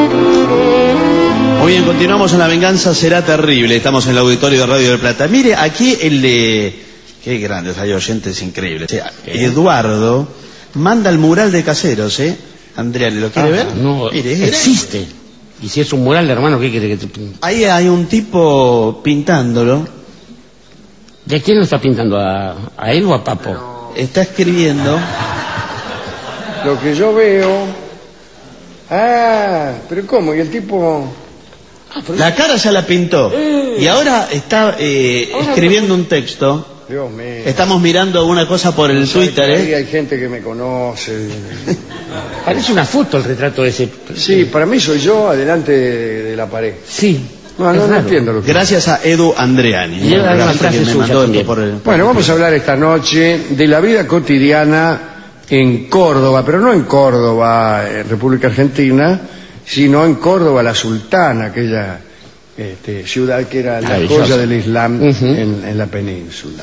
Muy bien, continuamos en La Venganza Será Terrible. Estamos en el auditorio de Radio del Plata. Mire, aquí el de... Qué grandes, hay oyentes increíbles. Eduardo manda el mural de Caseros, ¿eh? Andrea, ¿lo quiere ver? No, mire, existe. Y si es un mural, hermano, ¿qué quiere que te pinte? Ahí hay un tipo pintándolo. ¿De quién lo está pintando? ¿A él o a Papo? Está escribiendo. Lo que yo veo... Ah, pero ¿cómo? ¿Y el tipo...? La cara ya la pintó. Y ahora está escribiendo un texto. Dios mío. Estamos mirando una cosa por el Twitter, Ahí hay gente que me conoce. Parece una foto el retrato ese. Sí, para mí soy yo adelante de la pared. Sí. No entiendo lo que... Gracias a Edu Andreani. Y él una frase suya también. Bueno, vamos a hablar esta noche de la vida cotidiana en Córdoba, pero no en Córdoba, en República Argentina, sino en Córdoba la Sultana, aquella ciudad que era la joya del Islam en la península.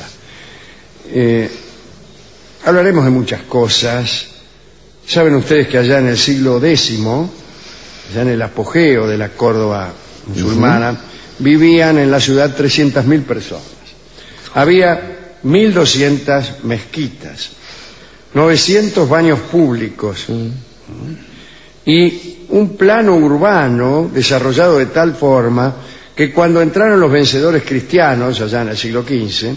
Hablaremos de muchas cosas. Saben ustedes que allá en el siglo X, allá en el apogeo de la Córdoba musulmana, vivían en la ciudad 300.000 personas. Había 1.200 mezquitas, 900 baños públicos y un plano urbano desarrollado de tal forma que cuando entraron los vencedores cristianos allá en el siglo XV,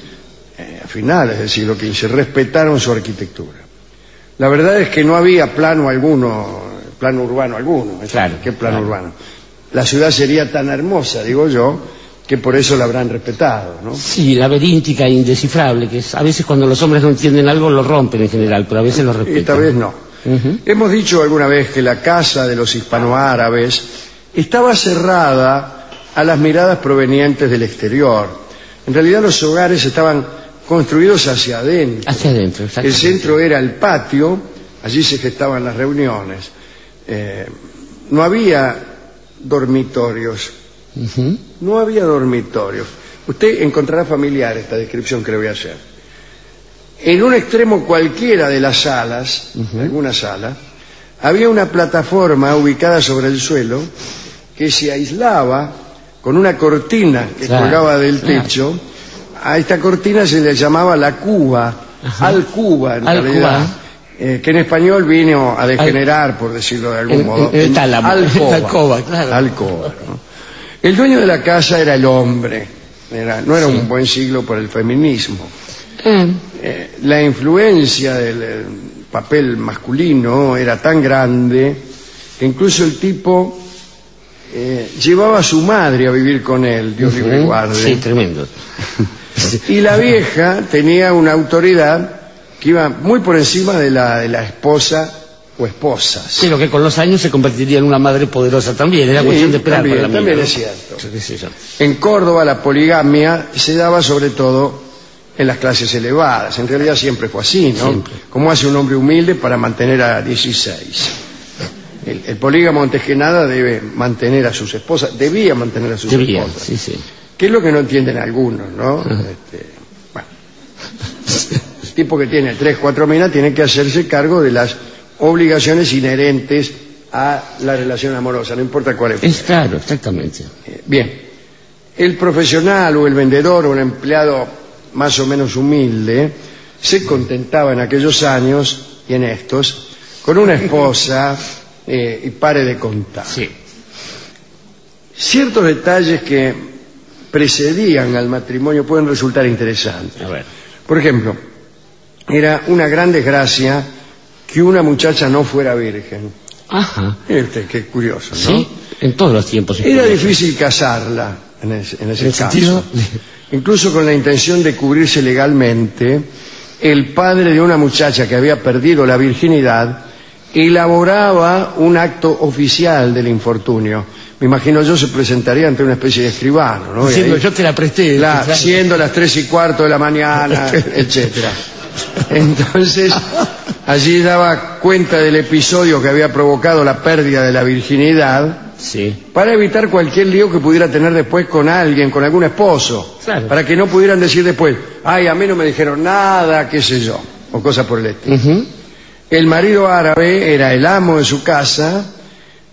a finales del siglo XV, respetaron su arquitectura. La verdad es que no había plano urbano alguno. Claro, ¿qué plano urbano? La ciudad sería tan hermosa, digo yo, que por eso la habrán respetado, ¿no? Sí, laberíntica e indescifrable, que a veces cuando los hombres no entienden algo lo rompen en general, pero a veces lo respetan. Esta vez no. Hemos dicho alguna vez que la casa de los hispanoárabes estaba cerrada a las miradas provenientes del exterior. En realidad los hogares estaban construidos hacia adentro. Hacia adentro, exactamente. El centro era el patio, allí se gestaban las reuniones. No había dormitorios. No había dormitorios. Usted encontrará familiar esta descripción que le voy a hacer. En un extremo cualquiera de las salas, alguna sala, había una plataforma ubicada sobre el suelo que se aislaba con una cortina que colgaba del techo. A esta cortina se le llamaba la cuba, alcuba en realidad, que en español vino a degenerar, por decirlo de algún modo, en alcoba. Alcoba, ¿no? El dueño de la casa era el hombre, no era un buen siglo para el feminismo. La influencia del papel masculino era tan grande que incluso el tipo llevaba a su madre a vivir con él, Dios libre guarde. Sí, tremendo. Y la vieja tenía una autoridad que iba muy por encima de la esposa o esposas. Pero que con los años se convertiría en una madre poderosa también, era cuestión de esperar para la mina, también ¿no? Es cierto. En Córdoba la poligamia se daba sobre todo en las clases elevadas. En realidad siempre fue así, ¿no? Siempre. Como hace un hombre humilde para mantener a 16. El polígamo antes que nada debe mantener a sus esposas, debía mantener a sus esposas. Sí, sí. Que es lo que no entienden algunos, ¿no? Bueno, el tipo que tiene 3, 4 minas tiene que hacerse cargo de las obligaciones inherentes a la relación amorosa, no importa cuál es. Es claro, exactamente. Bien, el profesional o el vendedor o el empleado más o menos humilde se contentaba en aquellos años y en estos con una esposa y pare de contar. Sí. Ciertos detalles que precedían al matrimonio pueden resultar interesantes. A ver. Por ejemplo, era una gran desgracia que una muchacha no fuera virgen. Ajá. Qué curioso, ¿no? Sí, en todos los tiempos. Era difícil casarla en ese caso. Incluso con la intención de cubrirse legalmente, el padre de una muchacha que había perdido la virginidad elaboraba un acto oficial del infortunio. Me imagino yo se presentaría ante una especie de escribano, ¿no? Diciendo, yo te la presté. Siendo las 3:15 de la mañana, etcétera. Entonces, allí daba cuenta del episodio que había provocado la pérdida de la virginidad, para evitar cualquier lío que pudiera tener después con alguien, con algún esposo, para que no pudieran decir después, ay, a mí no me dijeron nada, qué sé yo, o cosas por el estilo. El marido árabe era el amo de su casa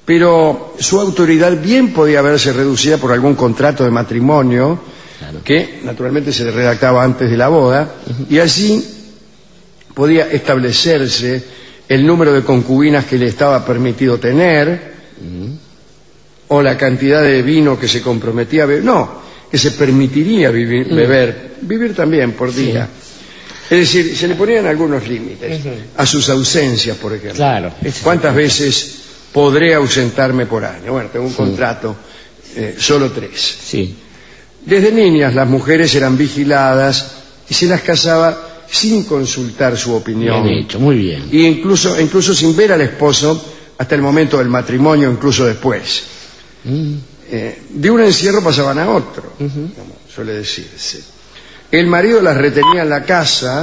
pero su autoridad bien podía verse reducida por algún contrato de matrimonio, Claro. que naturalmente se redactaba antes de la boda, y así podía establecerse el número de concubinas que le estaba permitido tener, o la cantidad de vino que se comprometía a beber, no, que se permitiría beber también por día. Es decir, se le ponían algunos límites a sus ausencias, por ejemplo. Claro. ¿Cuántas veces podré ausentarme por año? Bueno, tengo un contrato, solo 3. Sí. Desde niñas las mujeres eran vigiladas y se las casaba sin consultar su opinión. Bien hecho, muy bien. Y incluso sin ver al esposo hasta el momento del matrimonio, incluso después. De un encierro pasaban a otro, como suele decirse. El marido las retenía en la casa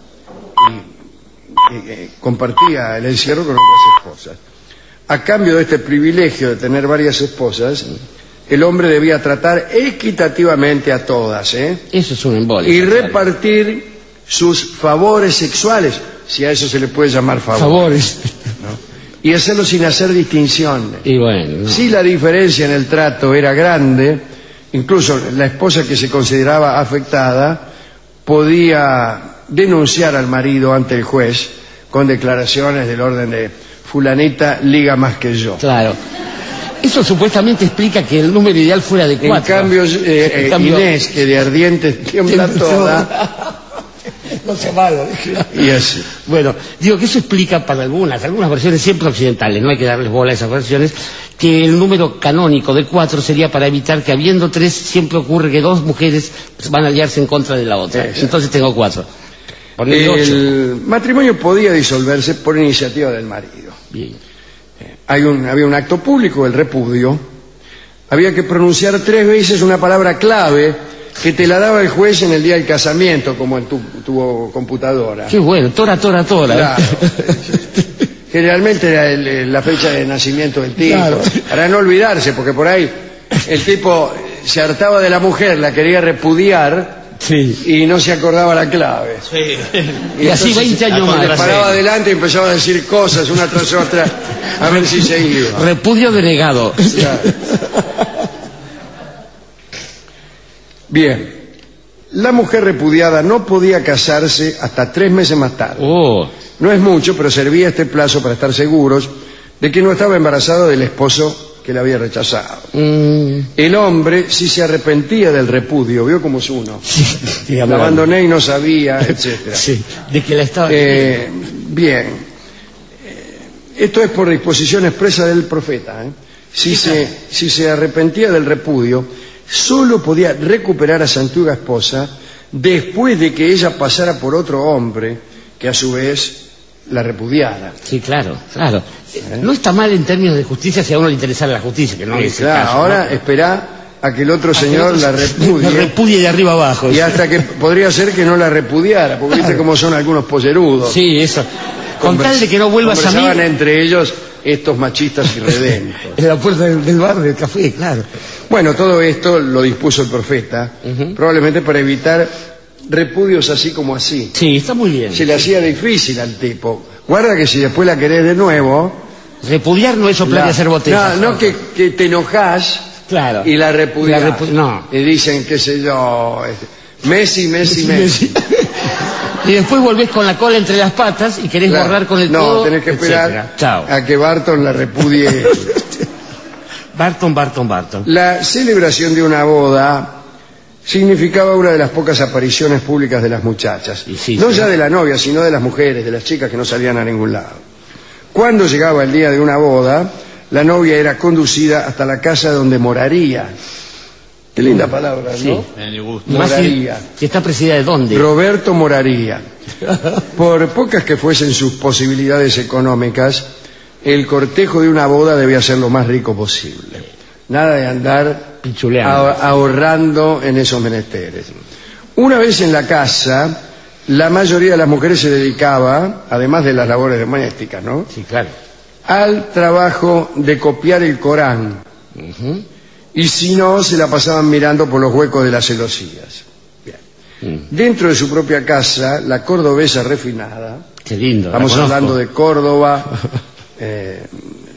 y compartía el encierro con otras esposas. A cambio de este privilegio de tener varias esposas, el hombre debía tratar equitativamente a todas, Eso es un embole. y repartir sus favores sexuales, si a eso se le puede llamar Favores. y hacerlo sin hacer distinción. Y bueno. No. Si la diferencia en el trato era grande, incluso la esposa que se consideraba afectada podía denunciar al marido ante el juez con declaraciones del orden de fulanita liga más que yo. Claro. Eso supuestamente explica que el número ideal fuera de 4. En cambio, Inés, que de ardiente tiembla toda, No se malo. y así. Bueno, digo que eso explica para algunas versiones siempre occidentales, no hay que darles bola a esas versiones, que el número canónico de 4 sería para evitar que habiendo 3 siempre ocurre que 2 mujeres van a aliarse en contra de la otra. Exacto. Entonces tengo 4. Ponele 8. El matrimonio podía disolverse por iniciativa del marido. Bien. Había un acto público, el repudio. Había que pronunciar 3 veces una palabra clave que te la daba el juez en el día del casamiento, como en tu computadora. Qué bueno, tora. Claro. Generalmente era la fecha de nacimiento del tipo, Claro. para no olvidarse, porque por ahí el tipo se hartaba de la mujer, la quería repudiar Sí. y no se acordaba la clave. Y así 20 años Le más. paraba adelante y empezaba a decir cosas una tras otra a ver si se iba. Repudio denegado. Claro. Bien, la mujer repudiada no podía casarse hasta 3 meses más tarde. Oh, No es mucho, pero servía este plazo para estar seguros de que no estaba embarazado del esposo que la había rechazado. El hombre, si se arrepentía del repudio, vio cómo es uno. La abandoné y no sabía, etcétera. sí, de que la estaba... Bien. Esto es por disposición expresa del profeta. Si se arrepentía del repudio, solo podía recuperar a su antigua esposa después de que ella pasara por otro hombre que a su vez la repudiara. Sí, claro. No está mal en términos de justicia si a uno le interesara la justicia, que no es el Claro, caso, ahora ¿no? espera a que el otro señor la La repudie. repudie de arriba abajo. Y hasta que podría ser que no la repudiara, porque viste cómo son algunos pollerudos. Sí, eso. Con tal de que no vuelvas a Conversaban mí... entre ellos estos machistas irredentos. En la puerta del bar del café, claro. Bueno, todo esto lo dispuso el profeta, probablemente para evitar repudios así como así. Sí, está muy bien. Se le hacía difícil al tipo. Guarda que si después la querés de nuevo... Repudiar no es soplar y hacer botellas. No, que te enojás Claro. y la repudiás. No. Y dicen, qué sé yo, Messi. Y después volvés con la cola entre las patas y querés Claro. borrar con el No, codo, tenés que esperar etcétera. Chao. a que Barton la repudie. Barton. La celebración de una boda significaba una de las pocas apariciones públicas de las muchachas. Y sí, No sí. ya de la novia, sino de las mujeres, de las chicas que no salían a ningún lado. Cuando llegaba el día de una boda, la novia era conducida hasta la casa donde moraría. Qué linda palabra, ¿no? Sí. Más Moraría. si está presidida de dónde. Roberto moraría. Por pocas que fuesen sus posibilidades económicas, el cortejo de una boda debía ser lo más rico posible. Nada de andar Pichuleando. ahorrando en esos menesteres. Una vez en la casa, la mayoría de las mujeres se dedicaba, además de las labores domésticas, ¿no?, Sí, claro. al trabajo de copiar el Corán. Y si no, se la pasaban mirando por los huecos de las celosías. Bien. Dentro de su propia casa, la cordobesa refinada, Qué lindo. estamos hablando de Córdoba,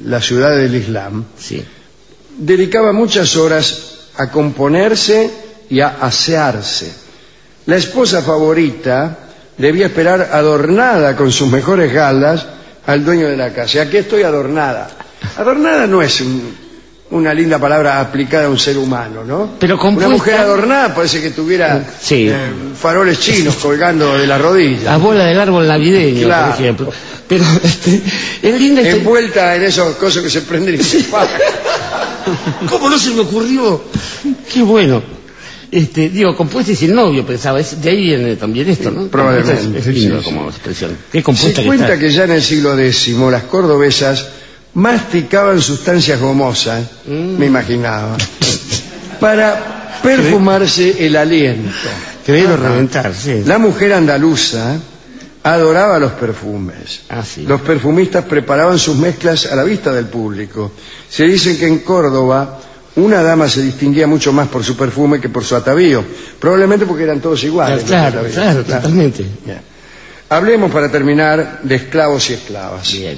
la ciudad del Islam, Sí. dedicaba muchas horas a componerse y a asearse. La esposa favorita debía esperar adornada con sus mejores galas al dueño de la casa. Y aquí estoy adornada. Adornada no es una linda palabra aplicada a un ser humano, ¿no? Pero compuesta... Una mujer adornada parece que tuviera Sí. faroles chinos colgando de la rodilla. La bola del árbol navideño, Claro. por ejemplo. Pero es linda esta... Envuelta en esos cosas que se prenden y se apagan. ¿Cómo no se me ocurrió? Qué bueno. Digo, compuesta y sin novio, pensaba. De ahí viene también esto, ¿no? Probablemente. Es lindo Sí, como expresión. Qué compuesta Se que cuenta está. que ya en el siglo X las cordobesas masticaban sustancias gomosas, me imaginaba, para perfumarse el aliento. Creer o reventar, sí. La mujer andaluza adoraba los perfumes. Ah, sí. Los perfumistas preparaban sus mezclas a la vista del público. Se dice que en Córdoba una dama se distinguía mucho más por su perfume que por su atavío, probablemente porque eran todos iguales. Claro, los atavíos. totalmente. Bien. Hablemos para terminar de esclavos y esclavas. Bien.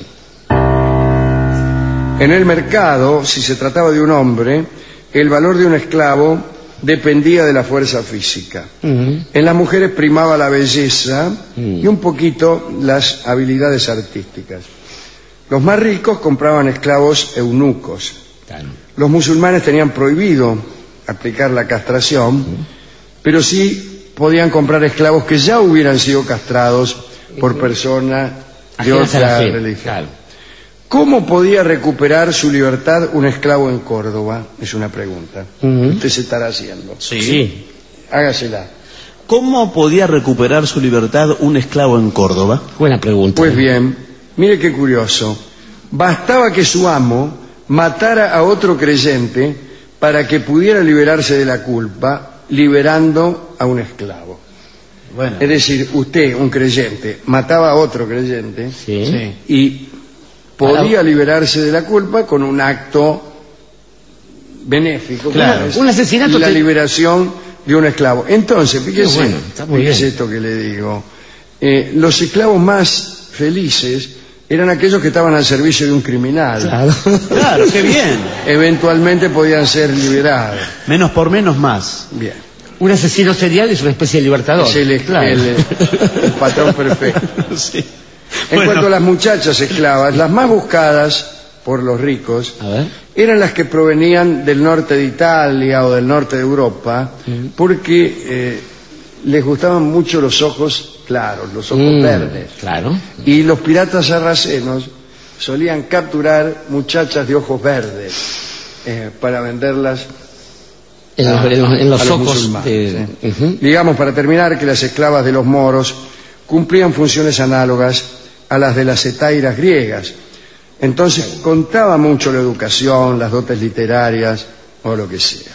En el mercado, si se trataba de un hombre, el valor de un esclavo dependía de la fuerza física. Ujú. En las mujeres primaba la belleza y un poquito las habilidades artísticas. Los más ricos compraban esclavos eunucos. Claro. Los musulmanes tenían prohibido aplicar la castración, pero sí podían comprar esclavos que ya hubieran sido castrados por personas de Ajenas a la otra fe, religión. claro. ¿Cómo podía recuperar su libertad un esclavo en Córdoba? Es una pregunta. Ujú. Usted se estará haciendo. Sí. Hágasela. ¿Cómo podía recuperar su libertad un esclavo en Córdoba? Buena pregunta. Pues bien, mire qué curioso. Bastaba que su amo matara a otro creyente para que pudiera liberarse de la culpa, liberando a un esclavo. Bueno, Es decir, usted, un creyente, mataba a otro creyente Sí. y podía liberarse de la culpa con un acto benéfico, Claro. como es Un asesinato la que- liberación de un esclavo. Entonces, fíjese, Qué bueno, está muy fíjese bien. esto que le digo. Los esclavos más felices eran aquellos que estaban al servicio de un criminal. Claro. claro, qué bien. Eventualmente podían ser liberados. Menos por menos más. Bien. Un asesino serial es una especie de libertador. Es el Claro. el patrón perfecto. Sí. En Bueno, cuanto a las muchachas esclavas, las más buscadas por los ricos A ver. eran las que provenían del norte de Italia o del norte de Europa, porque les gustaban mucho los ojos claros, los ojos verdes. Claro. Y los piratas sarracenos solían capturar muchachas de ojos verdes para venderlas En los a los ojos musulmanes, de... Ujú. Digamos, para terminar, que las esclavas de los moros cumplían funciones análogas a las de las hetairas griegas. Entonces contaba mucho la educación, las dotes literarias o lo que sea.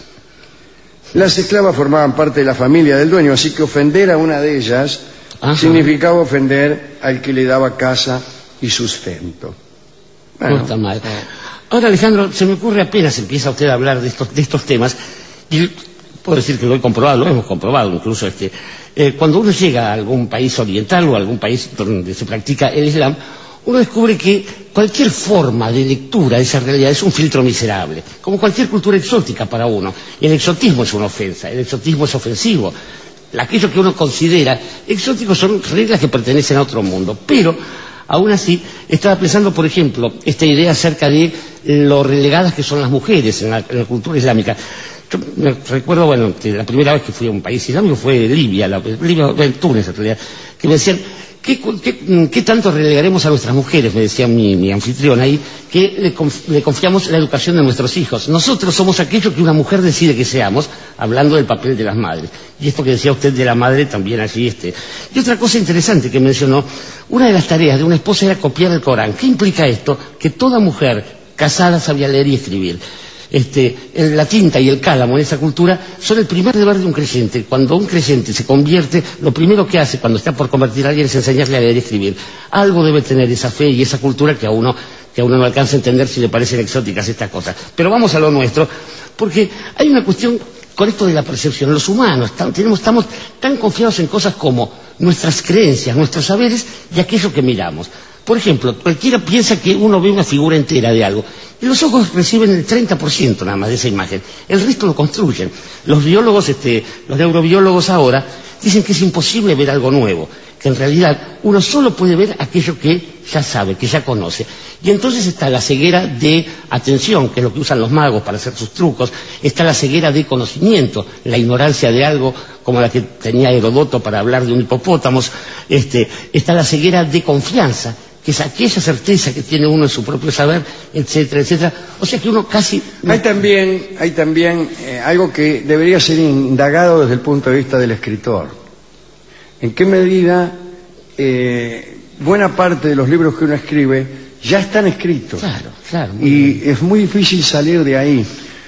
Las esclavas formaban parte de la familia del dueño, así que ofender a una de ellas Ajá. significaba ofender al que le daba casa y sustento. Bueno, No está mal. Ahora, Alejandro, se me ocurre apenas empieza usted a hablar de estos temas, y puedo decir que lo he comprobado, lo hemos comprobado incluso, cuando uno llega a algún país oriental o a algún país donde se practica el Islam, uno descubre que cualquier forma de lectura de esa realidad es un filtro miserable, como cualquier cultura exótica para uno. Y el exotismo es una ofensa, el exotismo es ofensivo. Aquello que uno considera exótico son reglas que pertenecen a otro mundo, pero aún así estaba pensando, por ejemplo, esta idea acerca de lo relegadas que son las mujeres en la cultura islámica. Yo me recuerdo, bueno, que la primera vez que fui a un país islámico fue Libia, Túnez en realidad, que me decían, ¿qué tanto relegaremos a nuestras mujeres? Me decía mi anfitrión ahí, que le confiamos la educación de nuestros hijos. Nosotros somos aquello que una mujer decide que seamos, hablando del papel de las madres. Y esto que decía usted de la madre también allí. Y otra cosa interesante que mencionó, una de las tareas de una esposa era copiar el Corán. ¿Qué implica esto? Que toda mujer casada sabía leer y escribir. La tinta y el cálamo en esa cultura son el primer deber de un creyente. Cuando un creyente se convierte, lo primero que hace cuando está por convertir a alguien es enseñarle a leer y escribir. Algo debe tener esa fe y esa cultura que a uno no alcanza a entender si le parecen exóticas estas cosas. Pero vamos a lo nuestro, porque hay una cuestión con esto de la percepción. Los humanos estamos tan confiados en cosas como nuestras creencias, nuestros saberes y aquello que miramos. Por ejemplo, cualquiera piensa que uno ve una figura entera de algo, y los ojos reciben el 30% nada más de esa imagen, el resto lo construyen. Los biólogos, los neurobiólogos ahora, dicen que es imposible ver algo nuevo, que en realidad uno solo puede ver aquello que ya sabe, que ya conoce. Y entonces está la ceguera de atención, que es lo que usan los magos para hacer sus trucos, está la ceguera de conocimiento, la ignorancia de algo como la que tenía Herodoto para hablar de un hipopótamo, está la ceguera de confianza, que es aquella certeza que tiene uno en su propio saber, etcétera, etcétera. O sea que uno casi... Hay también algo que debería ser indagado desde el punto de vista del escritor. ¿En qué medida buena parte de los libros que uno escribe ya están escritos? Claro. Y es muy difícil salir de ahí.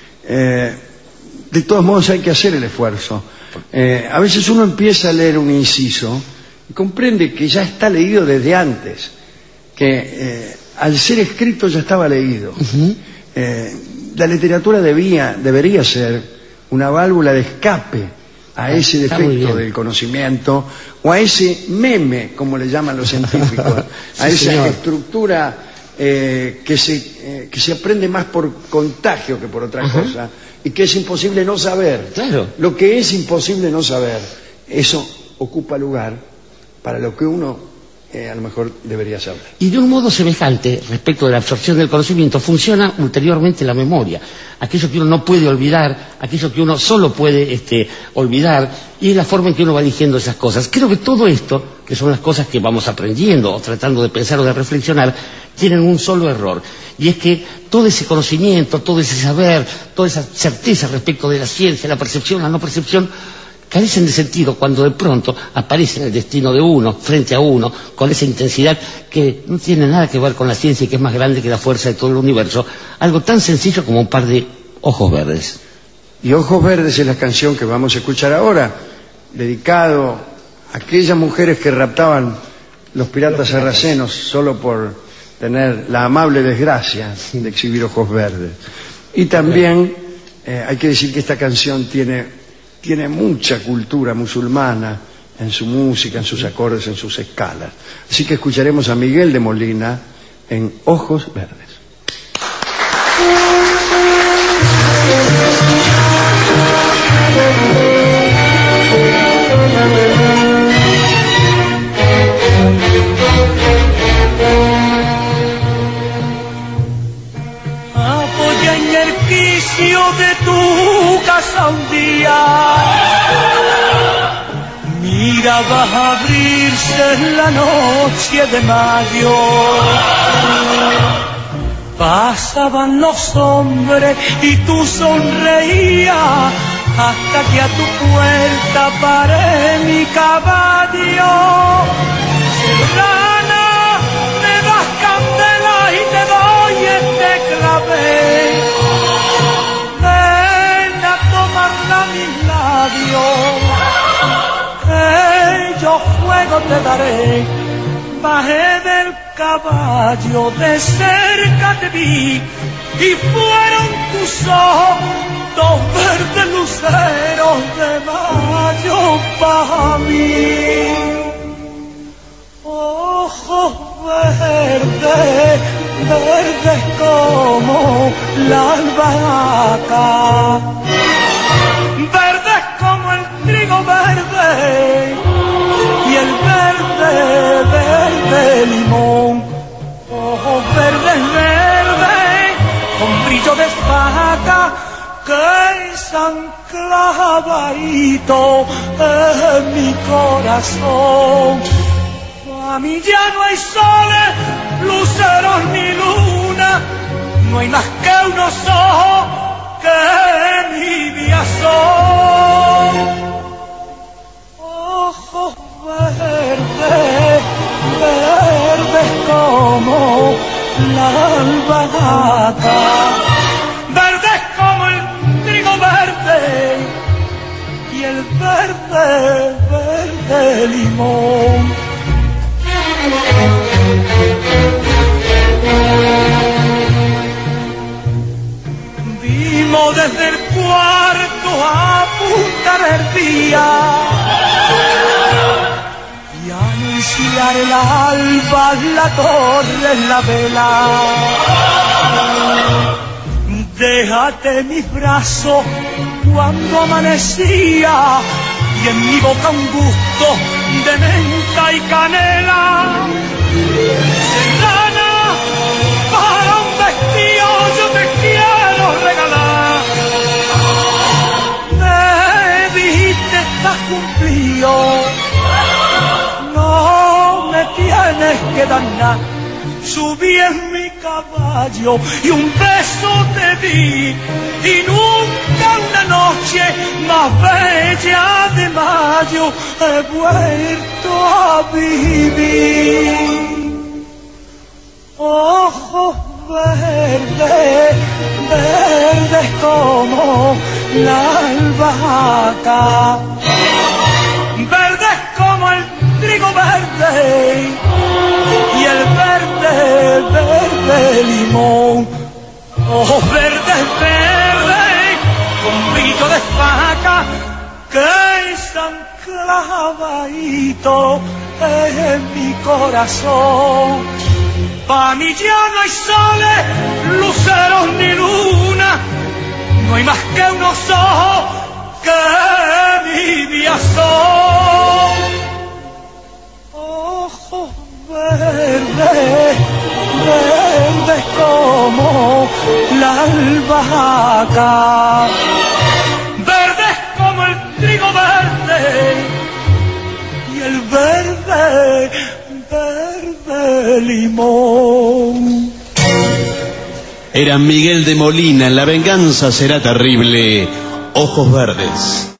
De todos modos hay que hacer el esfuerzo. A veces uno empieza a leer un inciso y comprende que ya está leído desde antes, que al ser escrito ya estaba leído. La literatura debería ser una válvula de escape a ese defecto del conocimiento, o a ese meme, como le llaman los científicos, a esa estructura que se aprende más por contagio que por otra cosa, y que es imposible no saber. Claro. Lo que es imposible no saber, eso ocupa lugar para lo que uno a lo mejor debería saber. Y de un modo semejante, respecto de la absorción del conocimiento, funciona ulteriormente la memoria. Aquello que uno no puede olvidar, aquello que uno solo puede olvidar, y es la forma en que uno va eligiendo esas cosas. Creo que todo esto, que son las cosas que vamos aprendiendo, o tratando de pensar o de reflexionar, tienen un solo error. Y es que todo ese conocimiento, todo ese saber, toda esa certeza respecto de la ciencia, la percepción, la no percepción, carecen de sentido cuando de pronto aparece en el destino de uno, frente a uno, con esa intensidad que no tiene nada que ver con la ciencia y que es más grande que la fuerza de todo el universo, algo tan sencillo como un par de ojos verdes. Y Ojos Verdes es la canción que vamos a escuchar ahora, dedicado a aquellas mujeres que raptaban los piratas sarracenos solo por tener la amable desgracia de exhibir ojos verdes. Y también hay que decir que esta canción tiene mucha cultura musulmana en su música, en sus acordes, en sus escalas. Así que escucharemos a Miguel de Molina en Ojos Verdes. Apoya en el quicio de tu casa un día, mira va a abrirse en la noche de mayo. Pasaban los hombres y tú sonreías hasta que a tu puerta paré mi caballo. Serrana, me das candela y te doy este clavel. Ven a tomarla mis labios, que yo fuego te daré. Bajé del caballo, de cerca te vi, y fueron tus ojos dos verdes luceros de mayo para mí. Ojos verdes, verdes como la albahaca, verdes como el trigo verde, y el verde, verde limón. Ojos verdes, verdes, con brillo de faca, que se han clavadito en mi corazón. A mí ya no hay soles, luceros ni luna, no hay más que unos ojos que mi vida son. Ojos verdes, verdes como la albahaca, verdes como el trigo verde, y el verde, verde limón. Vimos desde el cuarto a apuntar el día, ya no hay acariciar el alba, la torre, la vela. Déjate mis brazos cuando amanecía y en mi boca un gusto de menta y canela. Serrana, para un vestido yo te quiero regalar. Me dijiste estás cumplido, no me tienes que dar nada. Subí en mi caballo y un beso te di, y nunca una noche más bella de mayo he vuelto a vivir. Ojos verdes, verdes como la albahaca, verdes como el trigo verde y el verde, verde limón. Ojos verdes, verdes, con brillo de faca que están clavaditos en mi corazón. Pa' mí ya no hay soles, luceros ni luna, no hay más que unos ojos que mi vida son. Ojos verdes, verdes como la albahaca, verdes como el trigo verde y el verde, verde limón. Era Miguel de Molina en La venganza será terrible. Ojos verdes.